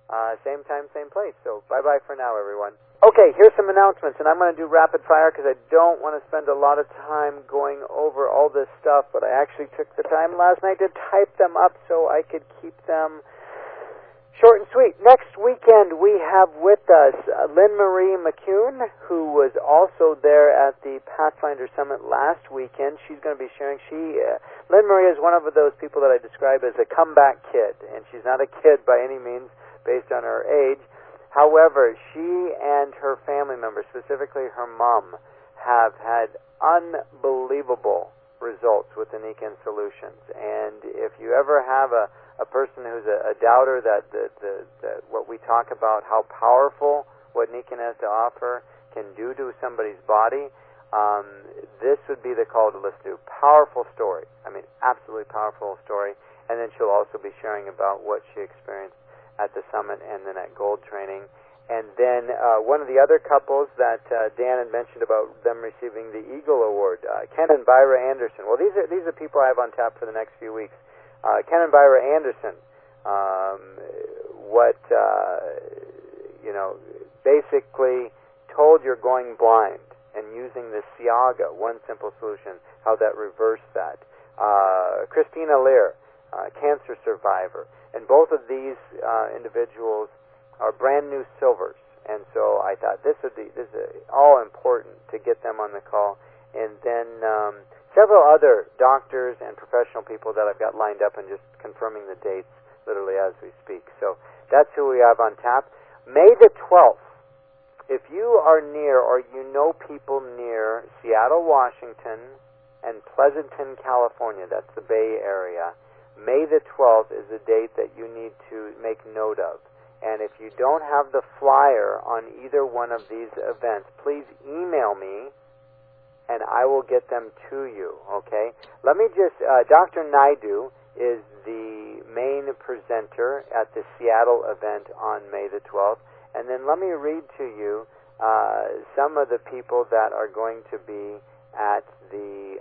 same time, same place. So bye-bye for now, everyone. Okay, here's some announcements, and I'm going to do rapid fire because I don't want to spend a lot of time going over all this stuff, but I actually took the time last night to type them up so I could keep them short and sweet. Next weekend, we have with us Lynn Marie McCune, who was also there at the Pathfinder Summit last weekend. She's going to be sharing. Lynn Marie is one of those people that I describe as a comeback kid, and she's not a kid by any means based on her age. However, she and her family members, specifically her mom, have had unbelievable results with the Nikken solutions. And if you ever have a person who's a doubter that what we talk about, how powerful what Nikken has to offer can do to somebody's body, this would be the call to listen to. Powerful story. I mean, absolutely powerful story. And then she'll also be sharing about what she experienced at the summit and then at Gold Training. And then one of the other couples that Dan had mentioned about them receiving the Eagle Award, Ken and Byra Anderson. Well, these are people I have on tap for the next few weeks. Ken and Byra Anderson, basically told you're going blind and using the Siaga, one simple solution, how that reversed that. Christina Lear, cancer survivor. And both of these individuals are brand new silvers, and so I thought this is all important to get them on the call. And then several other doctors and professional people that I've got lined up and just confirming the dates literally as we speak. So that's who we have on tap. May the 12th, if you are near or you know people near Seattle, Washington, and Pleasanton, California, that's the Bay Area, May the 12th is a date that you need to make note of. And if you don't have the flyer on either one of these events, please email me and I will get them to you, okay? Let me just, Dr. Naidu is the main presenter at the Seattle event on May the 12th. And then let me read to you some of the people that are going to be at the,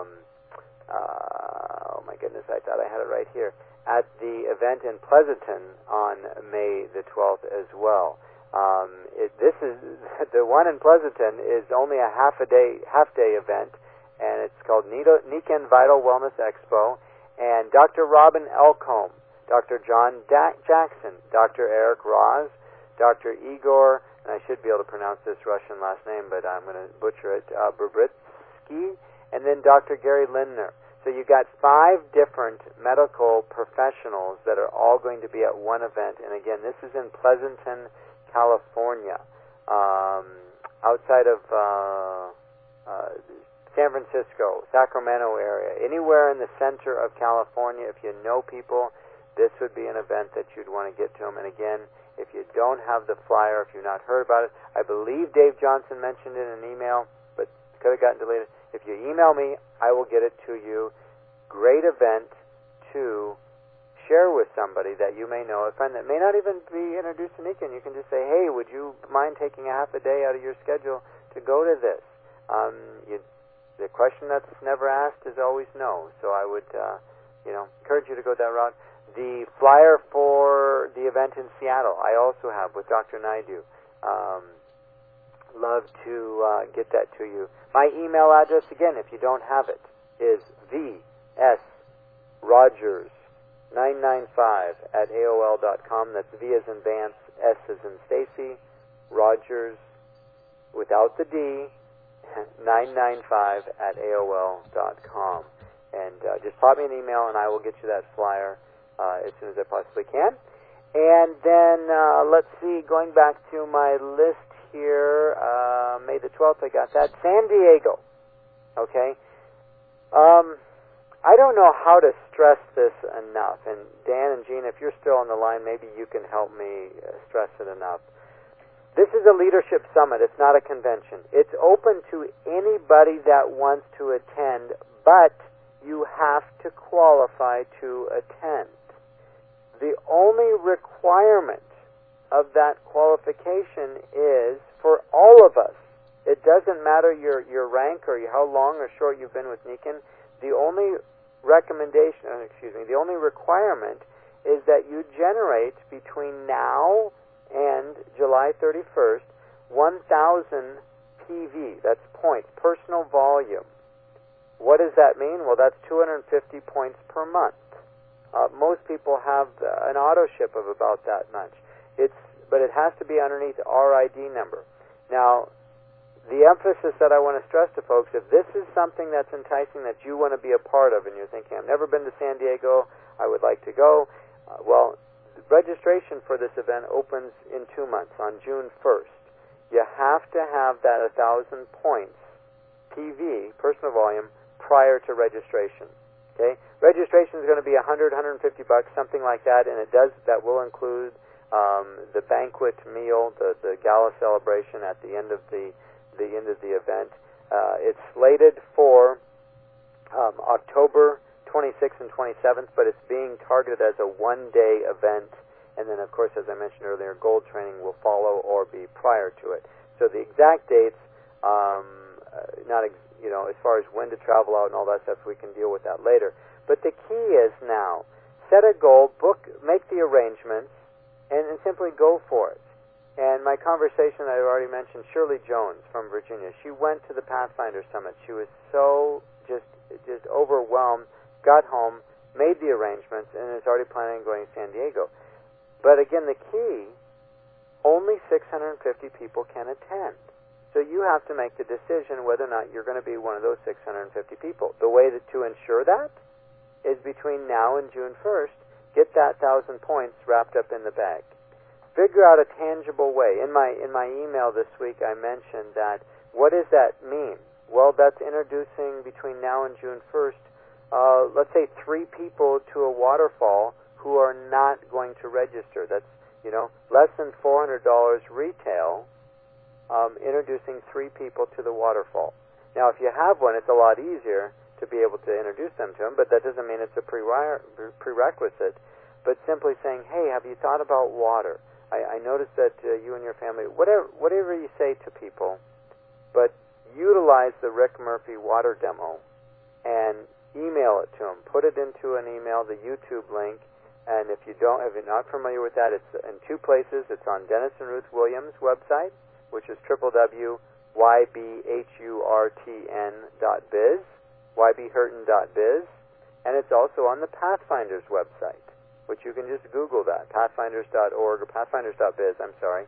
oh my goodness, I thought I had it right here, at the event in Pleasanton on May the 12th as well. This is the one in Pleasanton is only a half day event, and it's called Nikken Vital Wellness Expo. And Dr. Robin Elcombe, Dr. John Jackson, Dr. Eric Roz, Dr. Igor, and I should be able to pronounce this Russian last name, but I'm going to butcher it, Bubritsky, and then Dr. Gary Lindner. So you've got 5 different medical professionals that are all going to be at one event. And again, this is in Pleasanton, California, outside of San Francisco, Sacramento area, anywhere in the center of California. If you know people, this would be an event that you'd want to get to them. And again, if you don't have the flyer, if you've not heard about it, I believe Dave Johnson mentioned it in an email, but could have gotten deleted. If you email me, I will get it to you. Great event to share with somebody that you may know, a friend that may not even be introduced to Nikken. You can just say, hey, would you mind taking a half a day out of your schedule to go to this? The question that's never asked is always no. So I would encourage you to go that route. The flyer for the event in Seattle, I also have with Dr. Naidu. Love to get that to you. My email address, again, if you don't have it, is vsrogers995@aol.com. That's V as in Vance, S as in Stacy, Rogers, without the D, 995@aol.com. And just pop me an email and I will get you that flyer as soon as I possibly can. And then, let's see, going back to my list here, May the 12th, I got that. San Diego, okay? I don't know how to stress this enough, and Dan and Gene, if you're still on the line, maybe you can help me stress it enough. This is a leadership summit. It's not a convention. It's open to anybody that wants to attend, but you have to qualify to attend. The only requirement of that qualification is for all of us. It doesn't matter your rank or how long or short you've been with Nikken. The only the only requirement is that you generate between now and July 31st 1,000 PV. That's points, personal volume. What does that mean? Well, that's 250 points per month. Most people have an auto ship of about that much. But it has to be underneath RID number. Now, the emphasis that I want to stress to folks, if this is something that's enticing that you want to be a part of, and you're thinking, I've never been to San Diego, I would like to go, well, registration for this event opens in 2 months, on June 1st. You have to have that 1,000 points, PV, personal volume, prior to registration. Okay? Registration is going to be $100, $150, something like that, and that will include the banquet meal, the gala celebration at the end of the event. It's slated for October 26th and 27th, but it's being targeted as a one-day event. And then, of course, as I mentioned earlier, gold training will follow or be prior to it. So the exact dates, as far as when to travel out and all that stuff, we can deal with that later. But the key is now, set a goal, make the arrangements, and simply go for it. And my conversation I've already mentioned, Shirley Jones from Virginia, she went to the Pathfinder Summit. She was so just overwhelmed, got home, made the arrangements, and is already planning on going to San Diego. But again, the key, only 650 people can attend. So you have to make the decision whether or not you're going to be one of those 650 people. The way to ensure that is between now and June 1st, get that 1,000 points wrapped up in the bag. Figure out a tangible way. In my email this week, I mentioned that. What does that mean? Well, that's introducing between now and June 1st, let's say 3 people to a waterfall who are not going to register. That's, less than $400 retail, introducing 3 people to the waterfall. Now, if you have one, it's a lot easier to be able to introduce them to them, but that doesn't mean it's a prerequisite. But simply saying, hey, have you thought about water? I noticed that you and your family, whatever you say to people, but utilize the Rick Murphy water demo and email it to them. Put it into an email, the YouTube link, and if you're not familiar with that, it's in 2 places. It's on Dennis and Ruth Williams' website, which is www.ybhurtn.biz, ybhurton.biz, and it's also on the Pathfinders website, which you can just Google that, pathfinders.org or pathfinders.biz,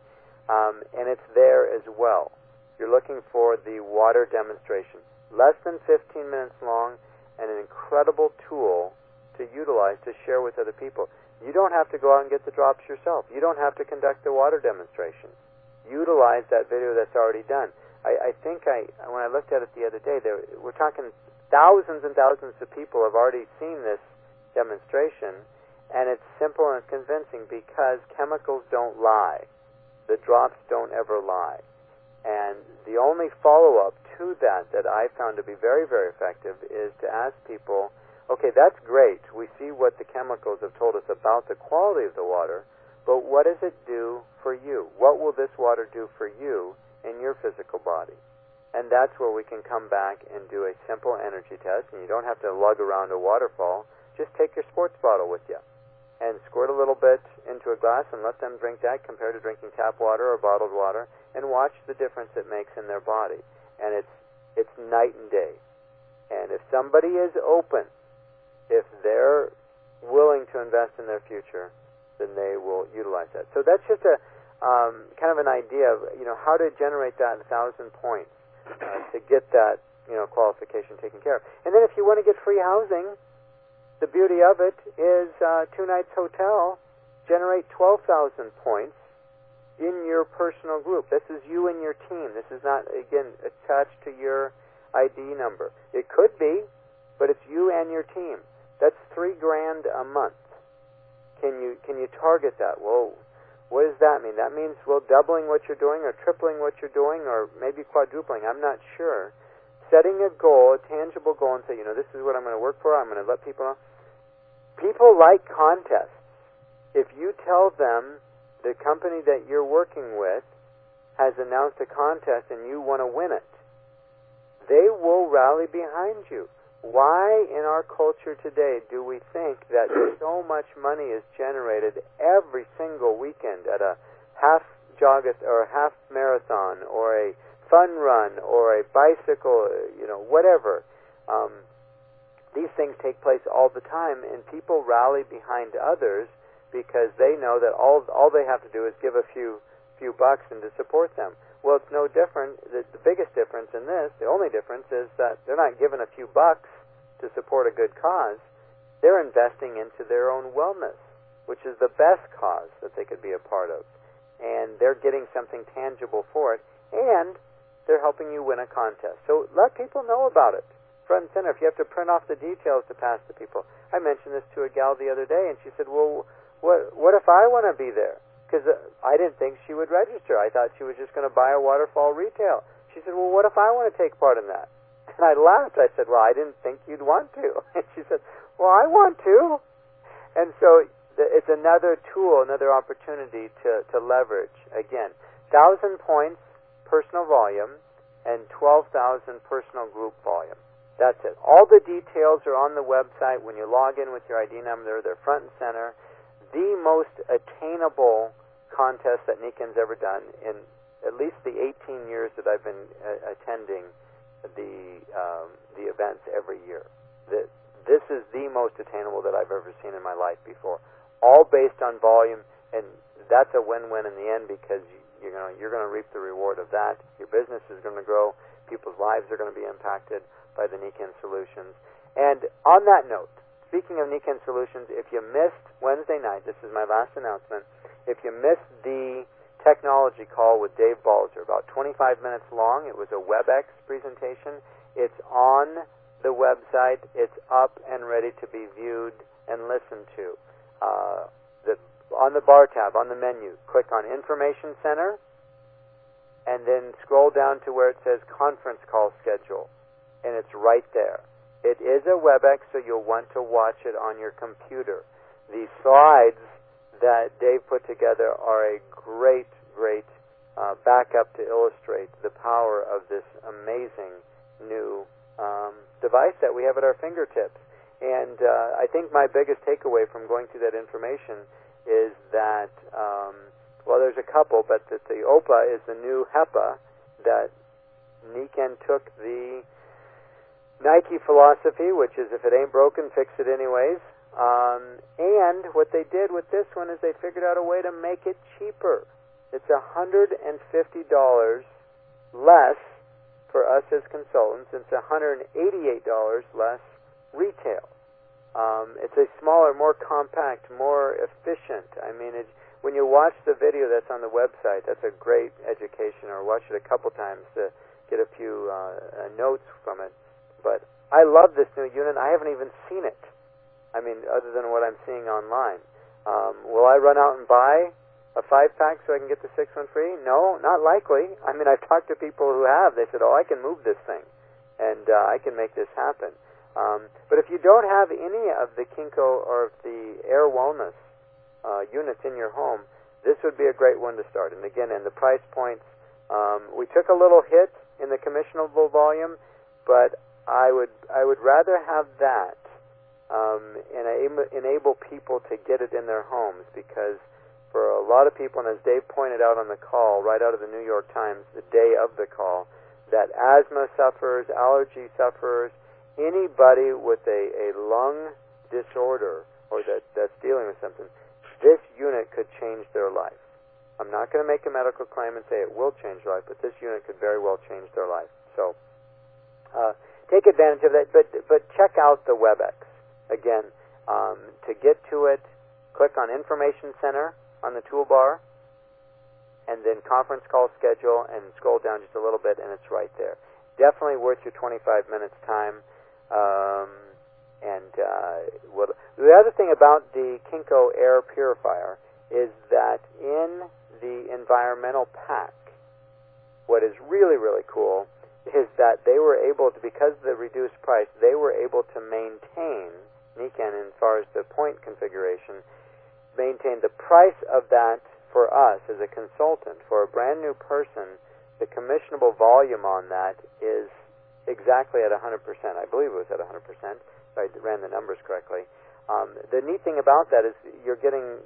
and it's there as well. You're looking for the water demonstration. Less than 15 minutes long and an incredible tool to utilize to share with other people. You don't have to go out and get the drops yourself. You don't have to conduct the water demonstration. Utilize that video that's already done. I think when I looked at it the other day, we're talking thousands and thousands of people have already seen this demonstration, and it's simple and convincing because chemicals don't lie. The drops don't ever lie. And the only follow-up to that I found to be very, very effective is to ask people, okay, that's great. We see what the chemicals have told us about the quality of the water, but what does it do for you? What will this water do for you in your physical body? And that's where we can come back and do a simple energy test, and you don't have to lug around a waterfall. Just take your sports bottle with you and squirt a little bit into a glass and let them drink that compared to drinking tap water or bottled water, and watch the difference it makes in their body. And it's night and day. And if somebody is open, if they're willing to invest in their future, then they will utilize that. So that's just a kind of an idea of how to generate that 1,000 points to get that qualification taken care of. And then if you want to get free housing, the beauty of it is 2 nights hotel, generate 12,000 points in your personal group. This is you and your team. This is not, again, attached to your ID number. It could be, but it's you and your team. That's $3,000 a month. Can you target that? Well, what does that mean? That means, doubling what you're doing or tripling what you're doing or maybe quadrupling. I'm not sure. Setting a goal, a tangible goal, and say, this is what I'm going to work for. I'm going to let people know. People like contests. If you tell them the company that you're working with has announced a contest and you want to win it, they will rally behind you. why in our culture today do we think that so much money is generated every single weekend at a half or a half marathon or a fun run or a bicycle, whatever? These things take place all the time, and people rally behind others because they know that all they have to do is give a few bucks and to support them. Well, it's no different. The biggest difference in this, the only difference, is that they're not given a few bucks to support a good cause. They're investing into their own wellness, which is the best cause that they could be a part of. And they're getting something tangible for it, and they're helping you win a contest. So let people know about it. Front and center. If you have to print off the details to pass to people. I mentioned this to a gal the other day, and she said, well, what if I want to be there? Because I didn't think she would register. I thought she was just going to buy a waterfall retail. She said, well, what if I want to take part in that? And I laughed. I said, well, I didn't think you'd want to. And she said, well, I want to. And so it's another tool, another opportunity to leverage. Again, 1,000 points personal volume and 12,000 personal group volume. That's it. All the details are on the website. When you log in with your ID number, they're front and center. The most attainable contest that Niken's ever done in at least the 18 years that I've been attending the events every year. This is the most attainable that I've ever seen in my life before. All based on volume, and that's a win-win in the end because you're going to reap the reward of that. Your business is going to grow. People's lives are going to be impacted by the Niken Solutions. And on that note, speaking of Niken Solutions, if you missed Wednesday night, this is my last announcement, if you missed the technology call with Dave Balzer, about 25 minutes long, it was a WebEx presentation. It's on the website. It's up and ready to be viewed and listened to. On the bar tab, on the menu, click on Information Center, and then scroll down to where it says Conference Call Schedule, and it's right there. It is a WebEx, so you'll want to watch it on your computer. The slides that Dave put together are a great backup to illustrate the power of this amazing new device that we have at our fingertips. And I think my biggest takeaway from going through that information is that, there's a couple, but that the OPA is the new HEPA, that Niken took the Nike philosophy, which is if it ain't broken, fix it anyways. And what they did with this one is they figured out a way to make it cheaper. It's $150 less for us as consultants. It's $188 less retail. It's a smaller, more compact, more efficient. I mean, when you watch the video that's on the website, that's a great education, or watch it a couple times to get a few notes from it. But I love this new unit. I haven't even seen it. I mean, other than what I'm seeing online. Will I run out and buy a 5-pack so I can get the 6th one free? No, not likely. I mean, I've talked to people who have. They said, I can move this thing, and I can make this happen. But if you don't have any of the Kinko or the Air Wellness units in your home, this would be a great one to start. And again, in the price points, we took a little hit in the commissionable volume, but I would rather have that and enable people to get it in their homes, because for a lot of people, and as Dave pointed out on the call, right out of the New York Times, the day of the call, that asthma sufferers, allergy sufferers, anybody with a lung disorder or that's dealing with something, this unit could change their life. I'm not going to make a medical claim and say it will change their life, but this unit could very well change their life. So take advantage of that, but check out the WebEx. Again, to get to it, click on Information Center on the toolbar, and then Conference Call Schedule, and scroll down just a little bit, and it's right there. Definitely worth your 25 minutes time. The other thing about the Kinko Air Purifier is that in the environmental pack, what is really, really cool is that they were able to, because of the reduced price, they were able to maintain, Niken, as far as the point configuration, maintain the price of that for us as a consultant. For a brand new person, the commissionable volume on that is exactly at 100%. I believe it was at 100%, if I ran the numbers correctly. The neat thing about that is you're getting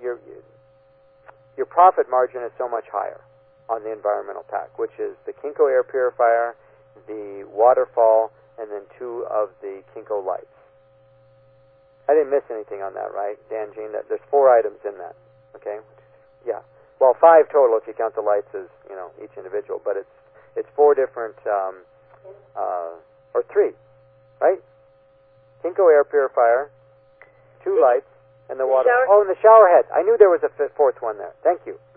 your profit margin is so much higher on the environmental pack, which is the Kinko air purifier, the waterfall, and then 2 of the Kinko lights. I didn't miss anything on that, right, Dan, Jean? There's 4 items in that, okay? Yeah. Well, 5 total if you count the lights as, each individual, but it's 4 different, or 3, right? Kinko air purifier, 2 lights, and the water. Oh, and the shower head. I knew there was a 4th one there. Thank you.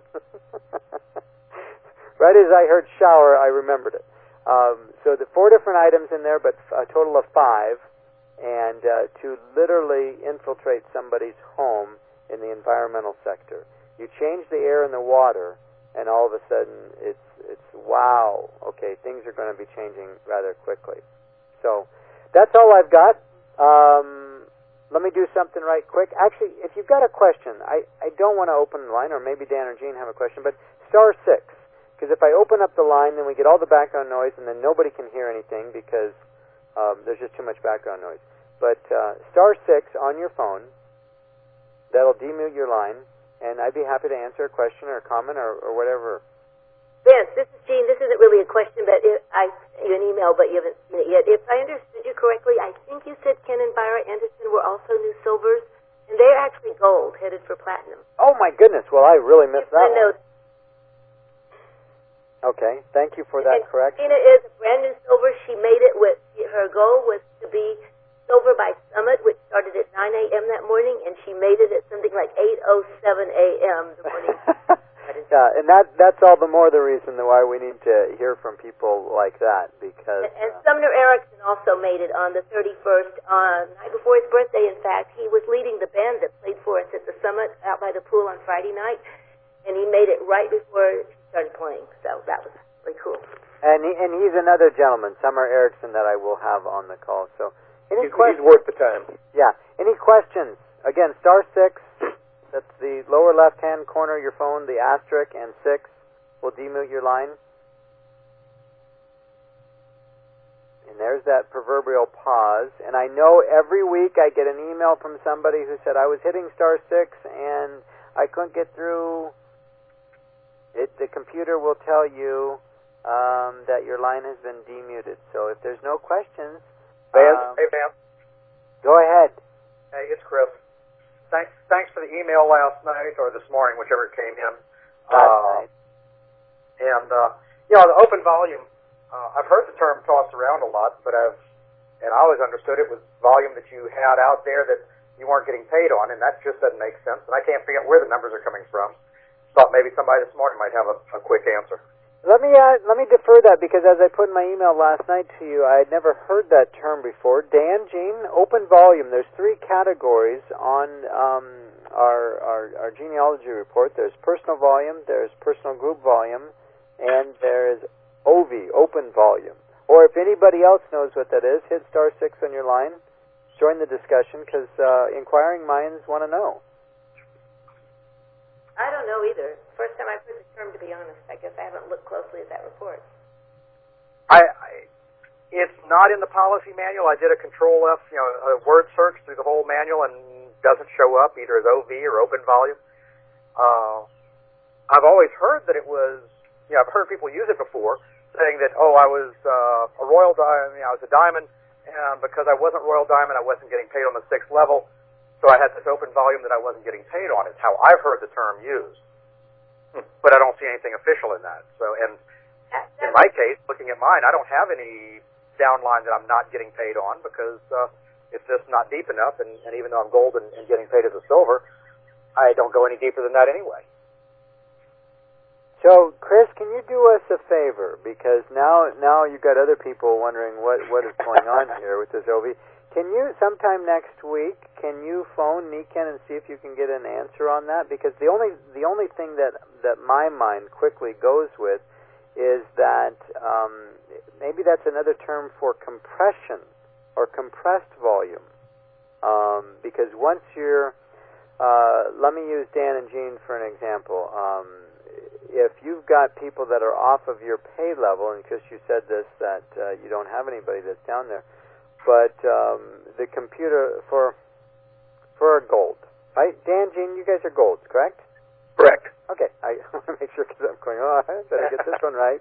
Right as I heard shower, I remembered it. So the 4 different items in there, but a total of 5, and to literally infiltrate somebody's home in the environmental sector. You change the air and the water, and all of a sudden it's wow. Okay, things are going to be changing rather quickly. So that's all I've got. Let me do something right quick. Actually, if you've got a question, I don't want to open the line, or maybe Dan or Jean have a question, but *6, because if I open up the line, then we get all the background noise, and then nobody can hear anything because there's just too much background noise. But *6 on your phone, that'll demute your line, and I'd be happy to answer a question or a comment or whatever. Vince, this is Jean. This isn't really a question, but I sent you an email, but you haven't seen it yet. If I understood you correctly, I think you said Ken and Byra Anderson were also new silvers, and they're actually gold, headed for platinum. Oh, my goodness. Well, I really missed that one. Okay, thank you for that correction. Tina is a brand new silver. She made it with, her goal was to be Silver by Summit, which started at 9 a.m. that morning, and she made it at something like 8:07 a.m. the morning. Yeah, and that's all the more the reason why we need to hear from people like that, because... And Sumner Erickson also made it on the 31st, the night before his birthday, in fact. He was leading the band that played for us at the Summit out by the pool on Friday night, and he made it right before she started playing, so that was really cool. And he's another gentleman, Sumner Erickson, that I will have on the call, so... He's worth the time. Yeah. Any questions? Again, *6, that's the lower left-hand corner of your phone, the asterisk, and 6 will demute your line. And there's that proverbial pause. And I know every week I get an email from somebody who said, I was hitting *6 and I couldn't get through. The computer will tell you that your line has been demuted. So if there's no questions... Hey, Vance. Go ahead. Hey, it's Chris. Thanks for the email last night or this morning, whichever it came in. Last night. And the open volume. I've heard the term tossed around a lot, but I always understood it was volume that you had out there that you weren't getting paid on, and that just doesn't make sense. And I can't figure out where the numbers are coming from. Thought maybe somebody this morning might have a quick answer. Let me defer that, because as I put in my email last night to you, I had never heard that term before. Dan, Jean, open volume. There's 3 categories on our genealogy report. There's personal volume, there's personal group volume, and there's OV, open volume. Or if anybody else knows what that is, hit *6 on your line. Join the discussion, because inquiring minds want to know. I don't know either. First time I've heard the term, to be honest. I guess I haven't looked closely at that report. It's not in the policy manual. I did a Control-F, a word search through the whole manual, and doesn't show up either as OV or open volume. I've always heard that it was, I've heard people use it before, saying that, I was a Royal Diamond, I was a diamond, and because I wasn't Royal Diamond, I wasn't getting paid on the 6th level. So I had this open volume that I wasn't getting paid on. Is how I've heard the term used. But I don't see anything official in that. So, and in my case, looking at mine, I don't have any downline that I'm not getting paid on, because it's just not deep enough. And even though I'm gold and getting paid as a silver, I don't go any deeper than that anyway. So, Chris, can you do us a favor? Because now you've got other people wondering what is going on here with this OV. Can you, sometime next week, can you phone Niken and see if you can get an answer on that? Because the only thing that my mind quickly goes with is that maybe that's another term for compression or compressed volume. Because once you're, let me use Dan and Jean for an example. if you've got people that are off of your pay level, and because you said this, that you don't have anybody that's down there, but the computer for gold, right? Dan, Gene, you guys are golds, correct? Correct. Okay, I want to make sure because I'm going, I better get this one right.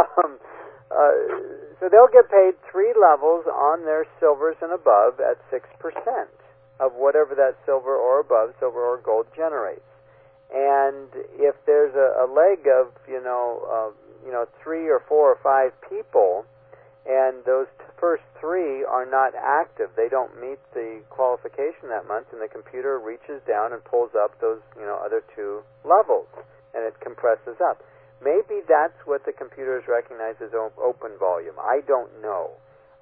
So they'll get paid 3 levels on their silvers and above at 6% of whatever that silver or above, silver or gold generates. And if there's a leg of, 3 or 4 or 5 people, and those first 3 are not active, they don't meet the qualification that month, and the computer reaches down and pulls up those, other 2 levels, and it compresses up. Maybe that's what the computers recognize as open volume. I don't know.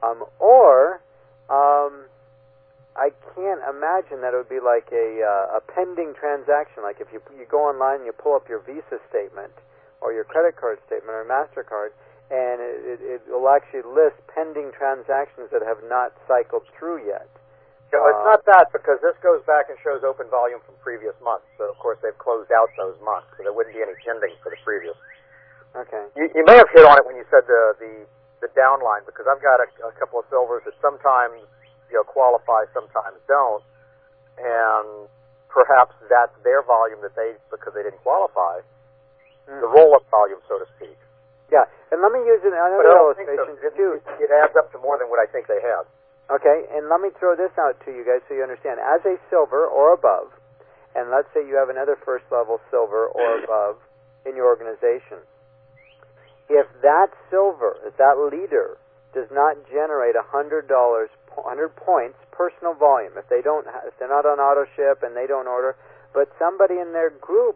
I can't imagine that it would be like a pending transaction. Like if you go online and you pull up your Visa statement or your credit card statement or MasterCard, and it will actually list pending transactions that have not cycled through yet. No, it's not that, because this goes back and shows open volume from previous months. So, of course, they've closed out those months, so there wouldn't be any pending for the previous. Okay. You may have hit on it when you said the downline, because I've got a couple of silvers that sometimes qualify, sometimes don't, and perhaps that's their volume that because they didn't qualify, the roll-up volume, so to speak. Yeah, and let me use another illustration too. It adds up to more than what I think they have. Okay, and let me throw this out to you guys so you understand. As a silver or above, and let's say you have another first level silver or above in your organization, if that silver, if that leader does not generate $100 points personal volume, if they're not on auto ship and they don't order, but somebody in their group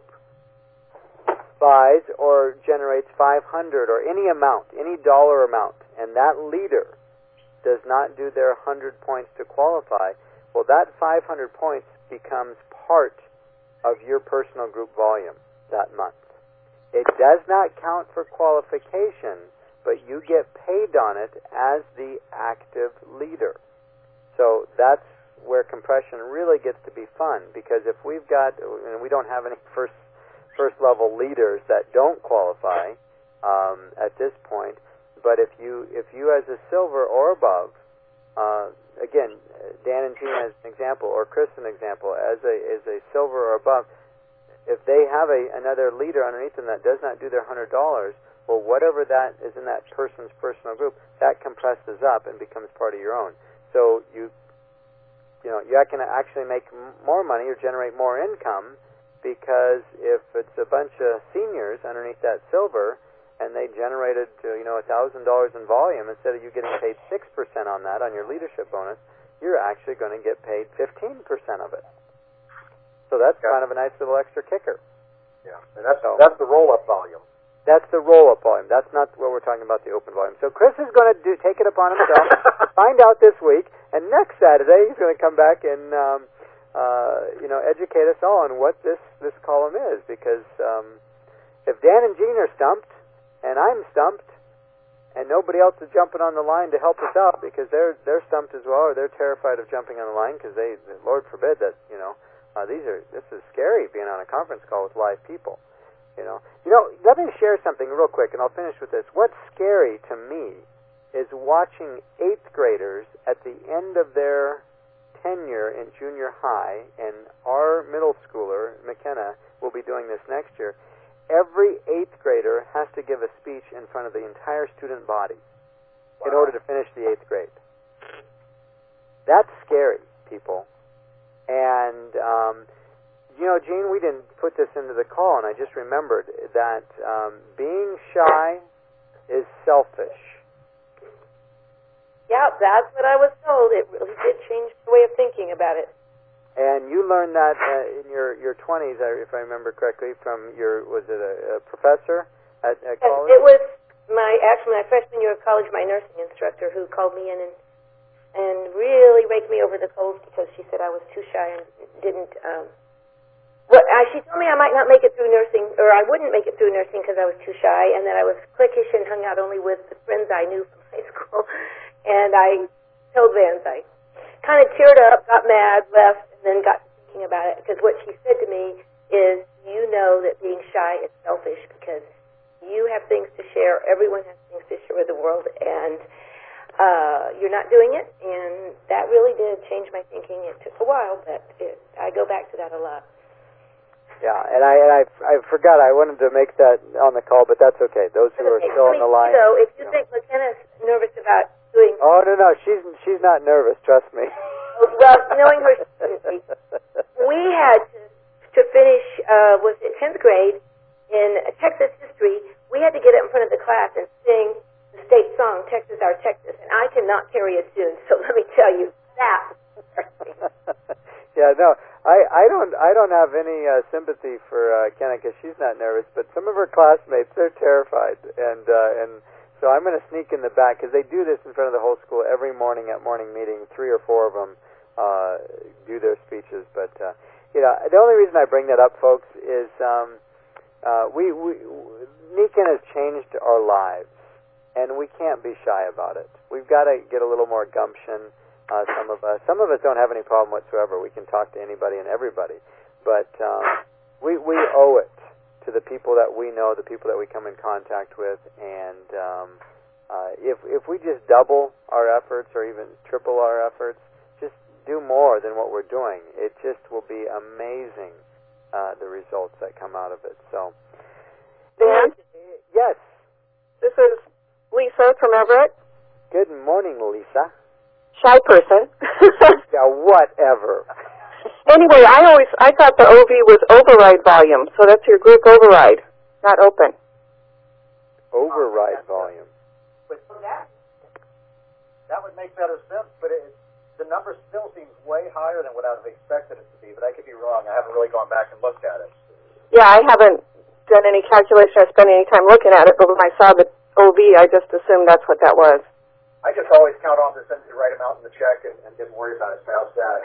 buys or generates 500 or any amount, any dollar amount, and that leader does not do their 100 points to qualify, well, that 500 points becomes part of your personal group volume that month. It does not count for qualification, but you get paid on it as the active leader. So that's where compression really gets to be fun, because if we've got, and we don't have any first level leaders that don't qualify at this point, but if you as a silver or above, again, Dan and Gene as an example, or Chris an example, as a silver or above, if they have another leader underneath them that does not do their $100, well, whatever that is in that person's personal group, that compresses up and becomes part of your own. So you can actually make more money or generate more income, because if it's a bunch of seniors underneath that silver and they generated $1,000 in volume, instead of you getting paid 6% on that on your leadership bonus, you're actually going to get paid 15% of it. So that's kind of a nice little extra kicker. Yeah, and that's the roll-up volume. That's the roll-up volume. That's not what we're talking about, the open volume. So Chris is going to take it upon himself to find out this week, and next Saturday he's going to come back and educate us all on what this column is, because if Dan and Gene are stumped, and I'm stumped, and nobody else is jumping on the line to help us out because they're stumped as well, or they're terrified of jumping on the line because Lord forbid that this is scary being on a conference call with live people. Let me share something real quick, and I'll finish with this. What's scary to me is watching 8th graders at the end of their tenure in junior high, and our middle schooler, McKenna, will be doing this next year. Every 8th grader has to give a speech in front of the entire student body in order to finish the 8th grade. That's scary, people. And, Gene, we didn't put this into the call, and I just remembered that being shy is selfish. Yeah, that's what I was told. It really did change the way of thinking about it. And you learned that in your 20s, if I remember correctly, from was it a professor at college? It was my freshman year of college, my nursing instructor, who called me in and really raked me over the coals because she said I was too shy and didn't. She told me I might not make it through nursing, or I wouldn't make it through nursing because I was too shy, and that I was cliquish and hung out only with the friends I knew from high school. And I told Vance, I kind of teared up, got mad, left, and then got thinking about it, because what she said to me is you know that being shy is selfish because you have things to share. Everyone has things to share with the world, and you're not doing it. And that really did change my thinking. It took a while, but I go back to that a lot. Yeah, and I forgot I wanted to make that on the call, but that's okay. Those who are still on the line. So if you think McKenna's nervous about doing... Oh, no, she's not nervous, trust me. Well, knowing her, we had to finish, was it 10th grade, in Texas history. We had to get up in front of the class and sing the state song, Texas Our Texas, and I cannot carry a tune, so let me tell you, that was embarrassing. Yeah, no, I don't have any sympathy for Kenna because she's not nervous, but some of her classmates, they're terrified, and so I'm going to sneak in the back because they do this in front of the whole school every morning at morning meeting. 3 or 4 of them do their speeches, but the only reason I bring that up, folks, is Niken has changed our lives, and we can't be shy about it. We've got to get a little more gumption. Some of us don't have any problem whatsoever. We can talk to anybody and everybody, but we owe it to the people that we know, the people that we come in contact with, and if we just double our efforts or even triple our efforts, just do more than what we're doing, it just will be amazing, the results that come out of it. So, Dan? Yes. This is Lisa from Everett. Good morning, Lisa. Shy person. Yeah, whatever. Anyway, I thought the OV was override volume, so that's your group override, not open. Override volume. But that would make better sense, but the number still seems way higher than what I would have expected it to be, but I could be wrong. I haven't really gone back and looked at it. Yeah, I haven't done any calculation or spent any time looking at it, but when I saw the OV, I just assumed that's what that was. I just always count on to send the right amount in the check and didn't worry about it. So how's that?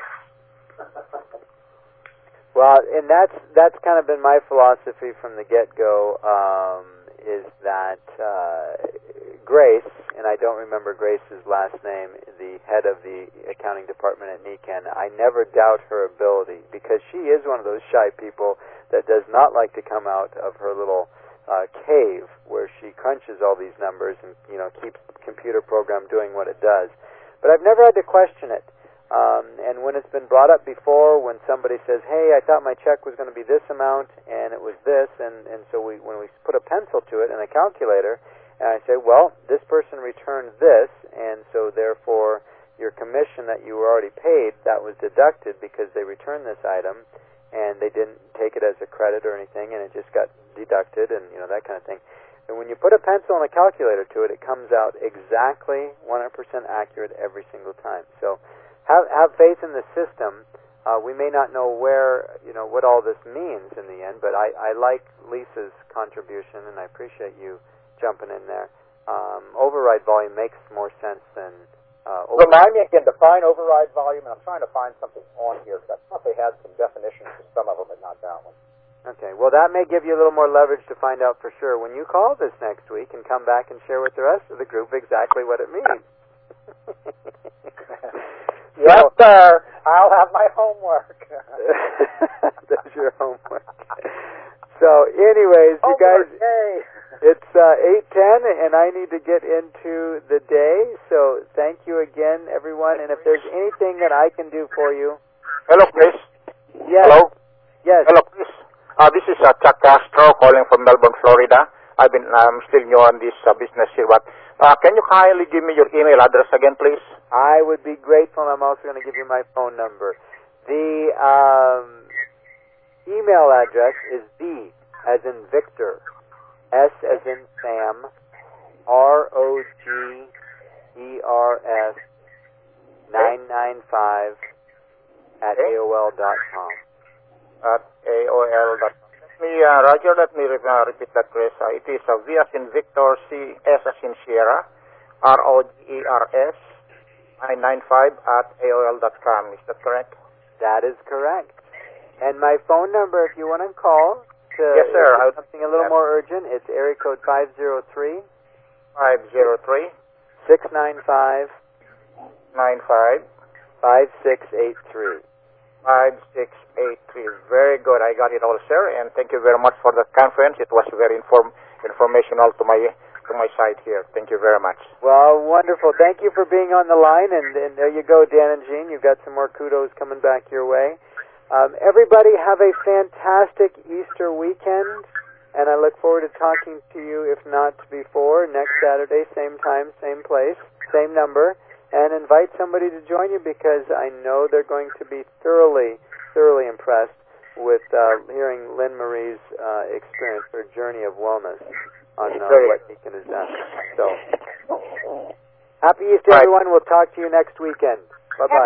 Well, and that's kind of been my philosophy from the get-go, is that Grace, and I don't remember Grace's last name, the head of the accounting department at Niken, I never doubt her ability, because she is one of those shy people that does not like to come out of her little cave where she crunches all these numbers and keeps the computer program doing what it does. But I've never had to question it. And when it's been brought up before, when somebody says, "Hey, I thought my check was going to be this amount and it was this," and so when we put a pencil to it and a calculator, and I say, "Well, this person returned this, and so therefore your commission that you were already paid, that was deducted because they returned this item." And they didn't take it as a credit or anything, and it just got deducted, and that kind of thing. And when you put a pencil and a calculator to it, it comes out exactly 100% accurate every single time. So have faith in the system. We may not know what all this means in the end, but I like Lisa's contribution, and I appreciate you jumping in there. Override volume makes more sense than... Remind me again, define override volume, and I'm trying to find something on here, because I thought they had some definitions for some of them, but not that one. Okay, well, that may give you a little more leverage to find out for sure when you call this next week and come back and share with the rest of the group exactly what it means. Yes, sir. I'll have my homework. That's your homework. So, anyways, you guys... Yay. It's 8:10, and I need to get into the day, so thank you again, everyone, and if there's anything that I can do for you... Hello, Chris. Yes. Hello. Yes. Hello, Chris. This is Chuck Castro calling from Melbourne, Florida. I'm still new on this business here, but can you kindly give me your email address again, please? I would be grateful, and I'm also going to give you my phone number. The email address is V, as in Victor, S as in Sam, ROGERS 995 at AOL.com. At AOL.com. Roger, let me repeat that, Chris. It is V as in Victor, C, S as in Sierra, ROGERS 995 at AOL.com. Is that correct? That is correct. And my phone number, if you want to call, yes, sir. Something a little more urgent. It's area code 503 695 95 5683. 5683. Very good. I got it all, sir. And thank you very much for the conference. It was very informational to my side here. Thank you very much. Well, wonderful. Thank you for being on the line. And there you go, Dan and Jean. You've got some more kudos coming back your way. Everybody have a fantastic Easter weekend. And I look forward to talking to you, if not before, next Saturday, same time, same place, same number. And invite somebody to join you because I know they're going to be thoroughly impressed with hearing Lynn Marie's experience, her journey of wellness on what Beacon has done. So, happy Easter, everyone. We'll talk to you next weekend. Bye-bye.